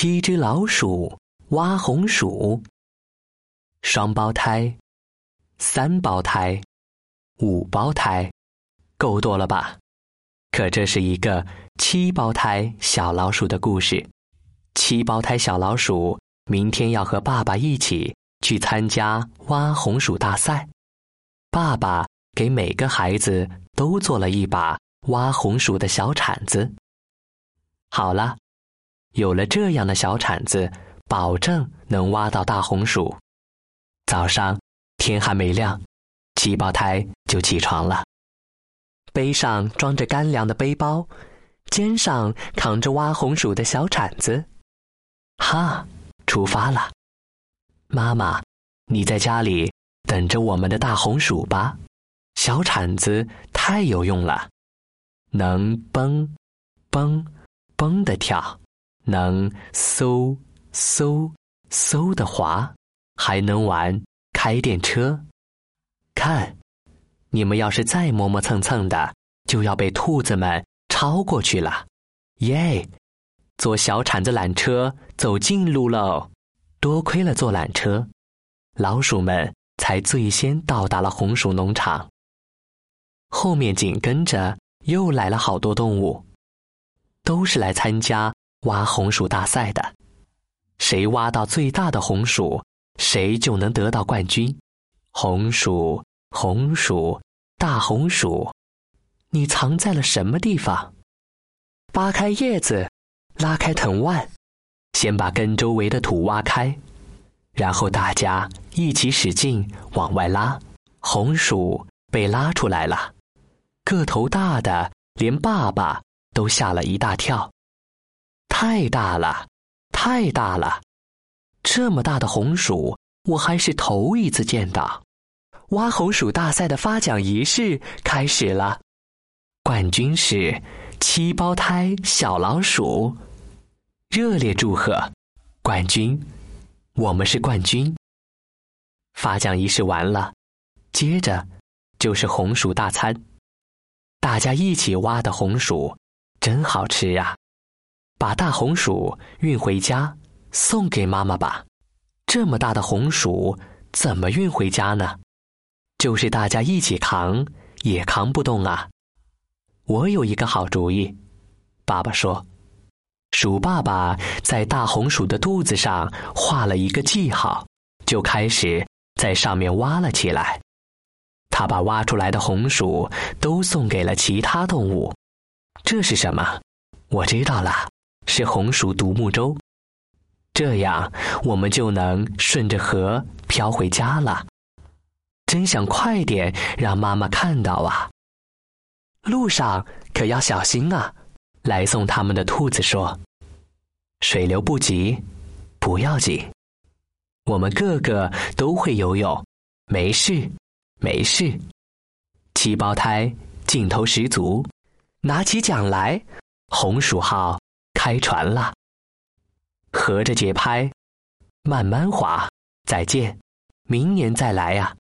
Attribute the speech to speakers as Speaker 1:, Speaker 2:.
Speaker 1: 7只老鼠挖红薯，双胞胎、3胞胎、5胞胎，够多了吧？可这是一个7胞胎小老鼠的故事。7胞胎小老鼠明天要和爸爸一起去参加挖红薯大赛。爸爸给每个孩子都做了一把挖红薯的小铲子。好了，有了这样的小铲子，保证能挖到大红薯。早上天还没亮，7胞胎就起床了，背上装着干粮的背包，肩上扛着挖红薯的小铲子。哈，出发了。妈妈，你在家里等着我们的大红薯吧。小铲子太有用了，能蹦蹦蹦地跳，能嗖嗖嗖地滑，还能玩开电车。看，你们要是再磨磨蹭蹭的，就要被兔子们超过去了。耶！坐小铲子缆车走近路喽。多亏了坐缆车，老鼠们才最先到达了红薯农场。后面紧跟着又来了好多动物，都是来参加挖红薯大赛的。谁挖到最大的红薯，谁就能得到冠军。红薯，红薯，大红薯，你藏在了什么地方？扒开叶子，拉开藤蔓，先把根周围的土挖开，然后大家一起使劲往外拉，红薯被拉出来了。个头大的连爸爸都吓了一大跳。太大了，太大了！这么大的红薯，我还是头一次见到。挖红薯大赛的发奖仪式开始了，冠军是7胞胎小老鼠。热烈祝贺冠军，我们是冠军。发奖仪式完了，接着就是红薯大餐。大家一起挖的红薯真好吃啊！把大红薯运回家，送给妈妈吧。这么大的红薯怎么运回家呢？就是大家一起扛，也扛不动啊。我有一个好主意，爸爸说。鼠爸爸在大红薯的肚子上画了一个记号，就开始在上面挖了起来。他把挖出来的红薯都送给了其他动物。这是什么？我知道了，是红薯独木舟。这样我们就能顺着河飘回家了。真想快点让妈妈看到啊！路上可要小心啊！来送他们的兔子说。水流不急，不要紧，我们个个都会游泳，没事没事。7胞胎劲头十足，拿起桨来，红薯号开船了。合着节拍，慢慢滑，再见，明年再来啊！